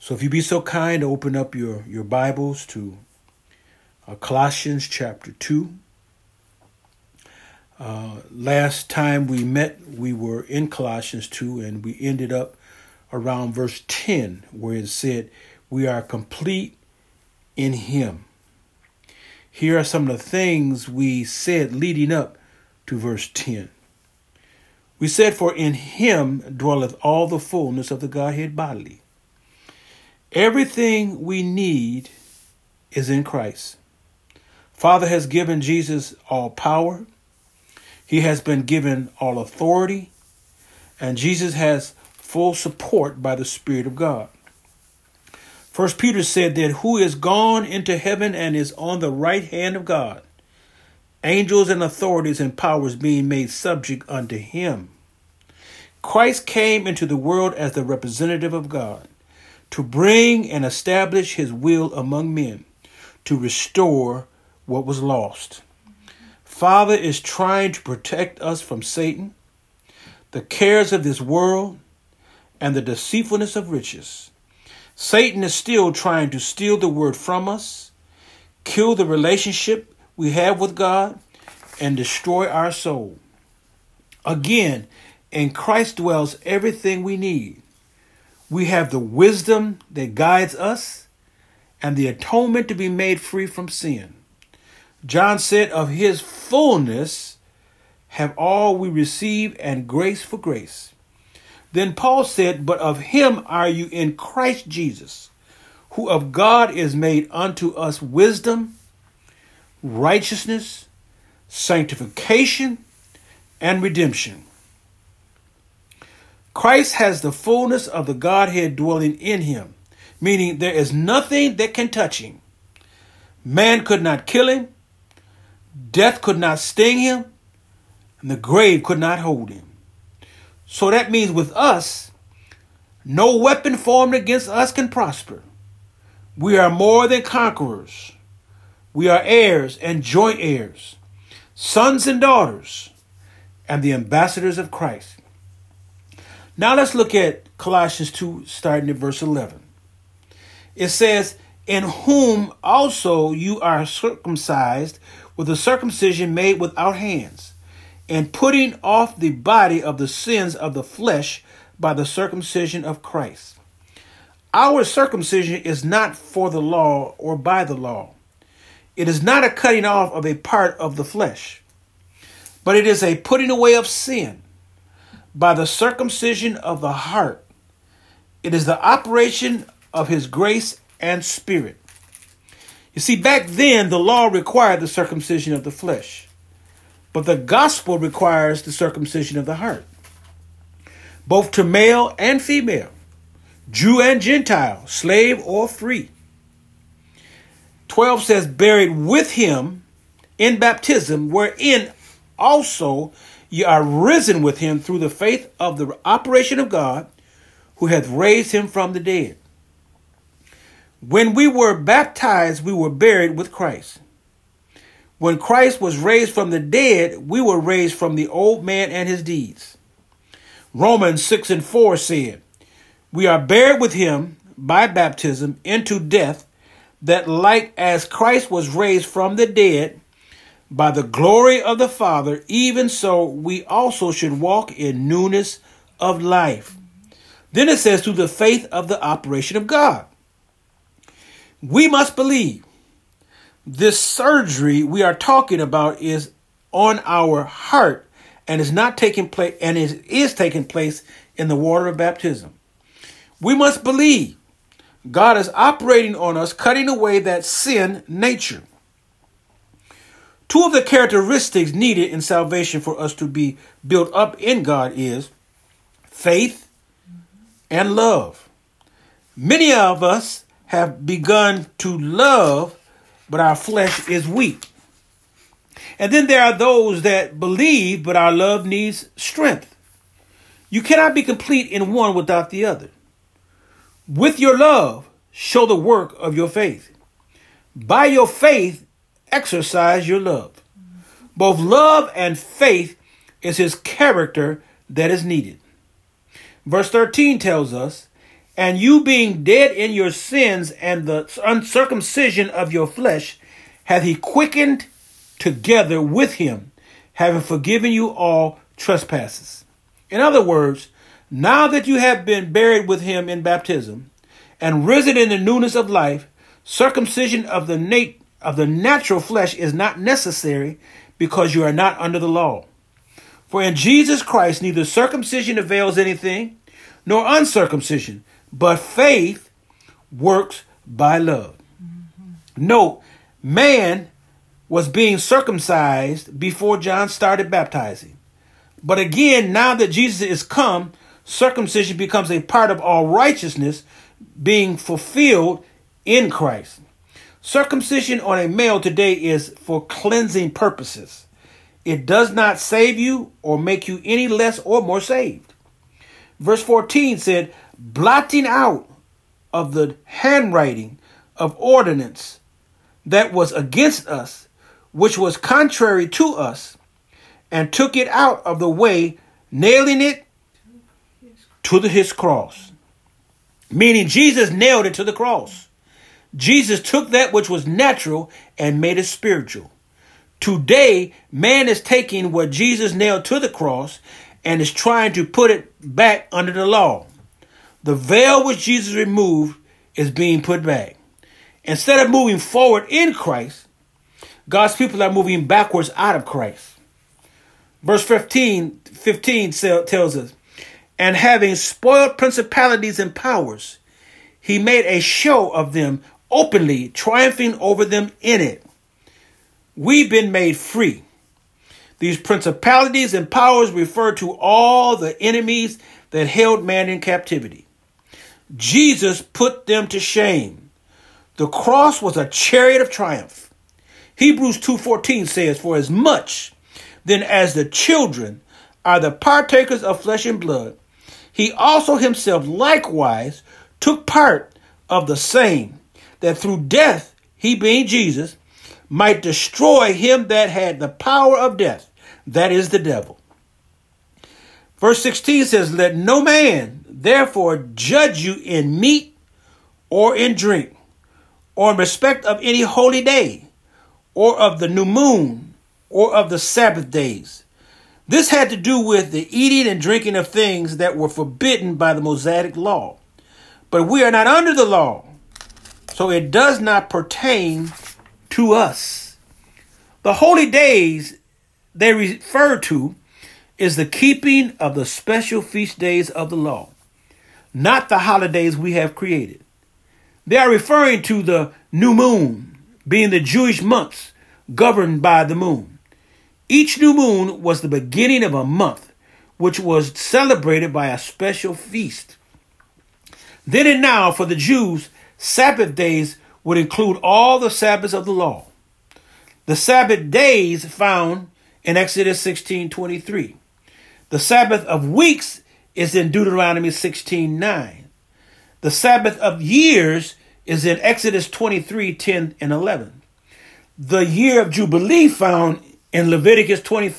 So if you be so kind to open up your Bibles to Colossians chapter 2. Last time we met, we were in Colossians 2, and we ended up around verse 10, where it said, we are complete in him. Here are some of the things we said leading up to verse 10. We said, for in him dwelleth all the fullness of the Godhead bodily. Everything we need is in Christ. Father has given Jesus all power. He has been given all authority. And Jesus has full support by the Spirit of God. First Peter said that who is gone into heaven and is on the right hand of God, angels and authorities and powers being made subject unto him. Christ came into the world as the representative of God to bring and establish his will among men, to restore what was lost. Father is trying to protect us from Satan, the cares of this world, and the deceitfulness of riches. Satan is still trying to steal the word from us, kill the relationship we have with God, and destroy our soul. Again, in Christ dwells everything we need. We have the wisdom that guides us and the atonement to be made free from sin. John said, of his fullness have all we received, and grace for grace. Then Paul said, but of him are you in Christ Jesus, who of God is made unto us wisdom, righteousness, sanctification, and redemption. Christ has the fullness of the Godhead dwelling in him, meaning there is nothing that can touch him. Man could not kill him, death could not sting him, and the grave could not hold him. So that means with us, no weapon formed against us can prosper. We are more than conquerors. We are heirs and joint heirs, sons and daughters, and the ambassadors of Christ. Now let's look at Colossians 2, starting at verse 11. It says, in whom also you are circumcised with a circumcision made without hands, and putting off the body of the sins of the flesh by the circumcision of Christ. Our circumcision is not for the law or by the law. It is not a cutting off of a part of the flesh, but it is a putting away of sin by the circumcision of the heart. It is the operation of his grace and spirit. You see, back then, the law required the circumcision of the flesh, but the gospel requires the circumcision of the heart, both to male and female, Jew and Gentile, slave or free. 12 says, buried with him in baptism, wherein also ye are risen with him through the faith of the operation of God, who hath raised him from the dead. When we were baptized, we were buried with Christ. When Christ was raised from the dead, we were raised from the old man and his deeds. Romans 6:4 said, we are buried with him by baptism into death, that like as Christ was raised from the dead by the glory of the Father, even so we also should walk in newness of life. Then it says, through the faith of the operation of God. We must believe this surgery we are talking about is on our heart and is not taking place, and it is taking place in the water of baptism. We must believe God is operating on us, cutting away that sin nature. Two of the characteristics needed in salvation for us to be built up in God is faith and love. Many of us have begun to love, but our flesh is weak. And then there are those that believe, but our love needs strength. You cannot be complete in one without the other. With your love, show the work of your faith. By your faith, exercise your love. Both love and faith is his character that is needed. Verse 13 tells us, And you being dead in your sins and the uncircumcision of your flesh, hath he quickened together with him, having forgiven you all trespasses. In other words, now that you have been buried with him in baptism and risen in the newness of life, circumcision of the natural flesh is not necessary, because you are not under the law. For in Jesus Christ neither circumcision avails anything, nor uncircumcision, but faith works by love. Note, man was being circumcised before John started baptizing. But again, now that Jesus is come, circumcision becomes a part of all righteousness being fulfilled in Christ. Circumcision on a male today is for cleansing purposes. It does not save you or make you any less or more saved. Verse 14 said, blotting out of the handwriting of ordinance that was against us, which was contrary to us, and took it out of the way, nailing it to his cross. Meaning Jesus nailed it to the cross. Jesus took that which was natural and made it spiritual. Today, man is taking what Jesus nailed to the cross and is trying to put it back under the law. The veil which Jesus removed is being put back. Instead of moving forward in Christ, God's people are moving backwards out of Christ. Verse 15 tells us, and having spoiled principalities and powers, he made a show of them openly, triumphing over them in it. We've been made free. These principalities and powers refer to all the enemies that held man in captivity. Jesus put them to shame. The cross was a chariot of triumph. Hebrews 2:14 says, for as much then as the children are the partakers of flesh and blood, he also himself likewise took part of the same, that through death, he being Jesus, might destroy him that had the power of death, that is the devil. Verse 16 says, let no man therefore judge you in meat or in drink, or in respect of any holy day, or of the new moon, or of the Sabbath days. This had to do with the eating and drinking of things that were forbidden by the Mosaic law. But we are not under the law, so it does not pertain to us. The holy days they refer to is the keeping of the special feast days of the law, not the holidays we have created. They are referring to the new moon, being the Jewish months governed by the moon. Each new moon was the beginning of a month, which was celebrated by a special feast. Then and now, for the Jews, Sabbath days would include all the Sabbaths of the law. The Sabbath days found in Exodus 16:23. The Sabbath of weeks is in Deuteronomy 16:9. The Sabbath of years is in Exodus 23:10 and 11. The year of Jubilee found in Leviticus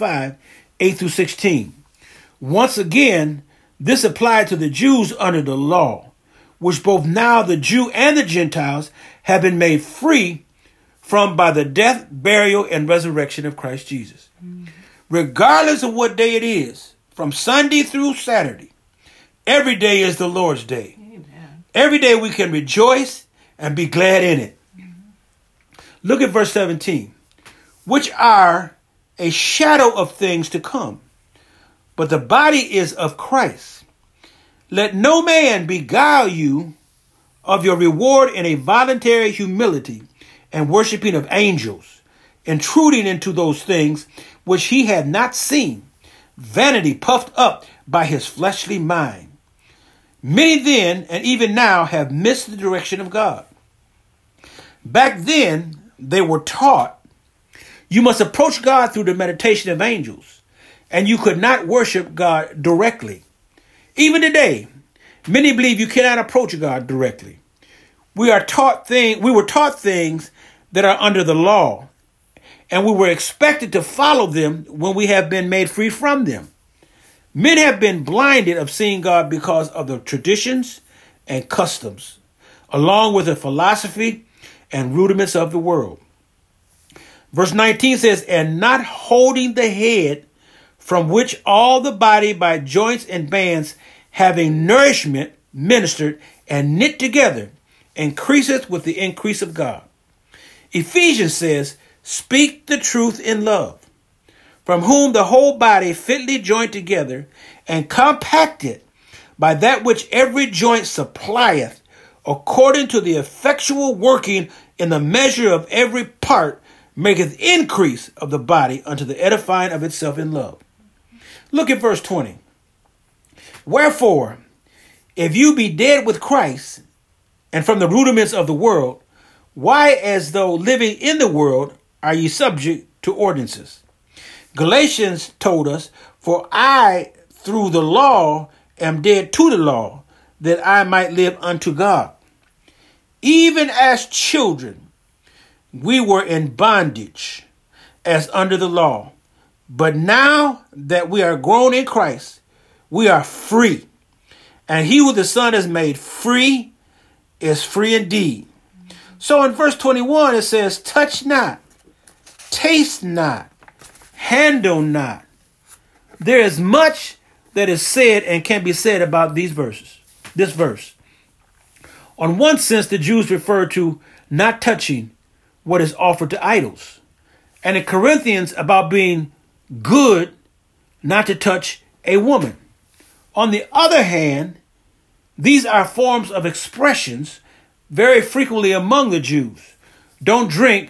25:8-16. Once again, this applied to the Jews under the law, which both now the Jew and the Gentiles have been made free from by the death, burial, and resurrection of Christ Jesus. Regardless of what day it is, from Sunday through Saturday, every day is the Lord's day. Amen. Every day we can rejoice and be glad in it. Look at verse 17. Which are a shadow of things to come, but the body is of Christ. Let no man beguile you of your reward in a voluntary humility and worshiping of angels, intruding into those things which he had not seen, vanity puffed up by his fleshly mind. Many then, and even now, have missed the direction of God. Back then, they were taught you must approach God through the meditation of angels, and you could not worship God directly. Even today, many believe you cannot approach God directly. We were taught things that are under the law, and we were expected to follow them when we have been made free from them. Men have been blinded of seeing God because of the traditions and customs, along with the philosophy and rudiments of the world. Verse 19 says, and not holding the head, from which all the body by joints and bands, having nourishment ministered and knit together, increaseth with the increase of God. Ephesians says, speak the truth in love, from whom the whole body fitly joined together and compacted by that which every joint supplieth, according to the effectual working in the measure of every part, maketh increase of the body unto the edifying of itself in love. Look at verse 20. Wherefore, if you be dead with Christ, and from the rudiments of the world, why, as though living in the world, are ye subject to ordinances? Galatians told us, for I, through the law, am dead to the law, that I might live unto God. Even as children, we were in bondage, as under the law. But now that we are grown in Christ, we are free. And he who the Son has made free is free indeed. So in verse 21, it says, touch not, taste not, handle not. There is much that is said and can be said about these verses. This verse. On one sense, the Jews refer to not touching what is offered to idols. And in Corinthians, about being good not to touch a woman. On the other hand, these are forms of expressions very frequently among the Jews. Don't drink.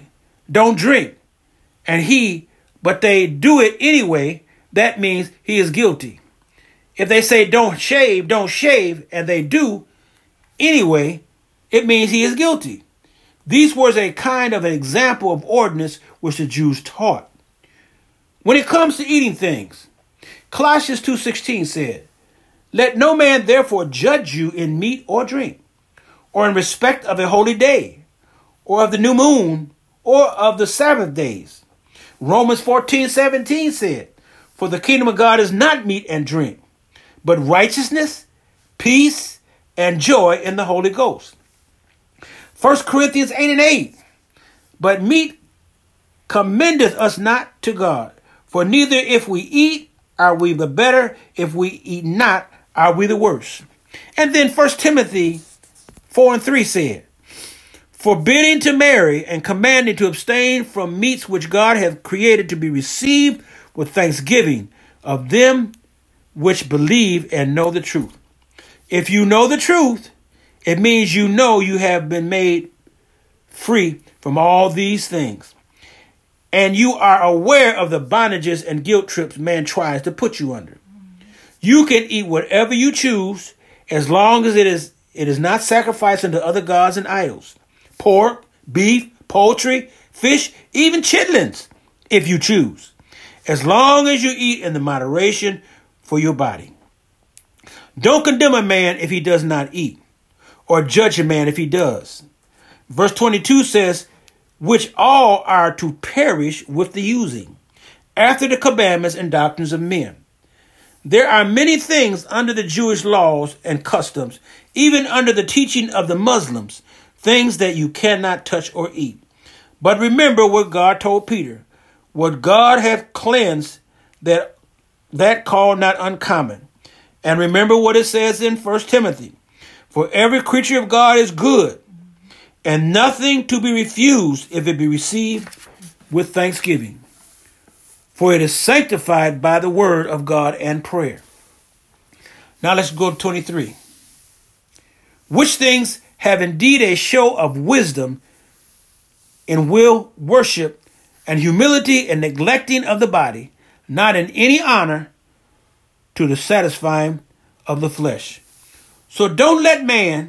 But they do it anyway. That means he is guilty. If they say don't shave, and they do anyway, it means he is guilty. These were a kind of an example of ordinance which the Jews taught. When it comes to eating things, Colossians 2:16 said, let no man therefore judge you in meat or drink, or in respect of a holy day, or of the new moon, or of the Sabbath days. Romans 14:17 said, for the kingdom of God is not meat and drink, but righteousness, peace, and joy in the Holy Ghost. 1 Corinthians 8:8, but meat commendeth us not to God, for neither if we eat are we the better, if we eat not are we the worse. And then 1 Timothy 4:3 said, forbidding to marry and commanding to abstain from meats which God hath created to be received with thanksgiving of them which believe and know the truth. If you know the truth, it means you know you have been made free from all these things. And you are aware of the bondages and guilt trips man tries to put you under. You can eat whatever you choose as long as it is not sacrificed unto other gods and idols. Pork, beef, poultry, fish, even chitlins, if you choose. As long as you eat in the moderation for your body. Don't condemn a man if he does not eat, or judge a man if he does. Verse 22 says, which all are to perish with the using, after the commandments and doctrines of men. There are many things under the Jewish laws and customs, even under the teaching of the Muslims, things that you cannot touch or eat. But remember what God told Peter, what God hath cleansed, that call not uncommon. And remember what it says in 1 Timothy, for every creature of God is good, and nothing to be refused if it be received with thanksgiving. For it is sanctified by the word of God and prayer. Now let's go to 23. Which things have indeed a show of wisdom in will, worship, and humility and neglecting of the body, not in any honor to the satisfying of the flesh. So don't let man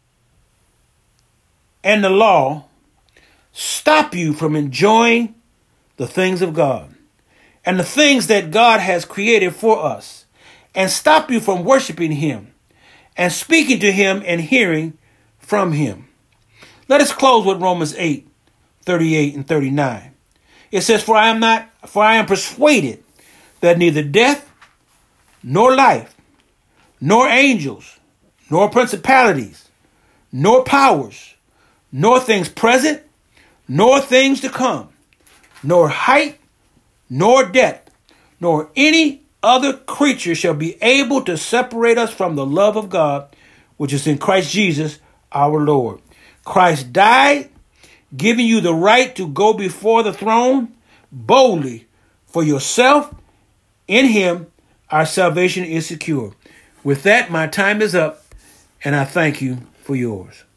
and the law stop you from enjoying the things of God and the things that God has created for us, and stop you from worshiping him and speaking to him and hearing from him. Let us close with Romans 8:38 and 39. It says, for I am persuaded that neither death, nor life, nor angels, nor principalities, nor powers, nor things present, nor things to come, nor height, nor depth, nor any other creature shall be able to separate us from the love of God, which is in Christ Jesus our Lord. Christ died, giving you the right to go before the throne boldly for yourself. In him, our salvation is secure. With that, my time is up, and I thank you for yours.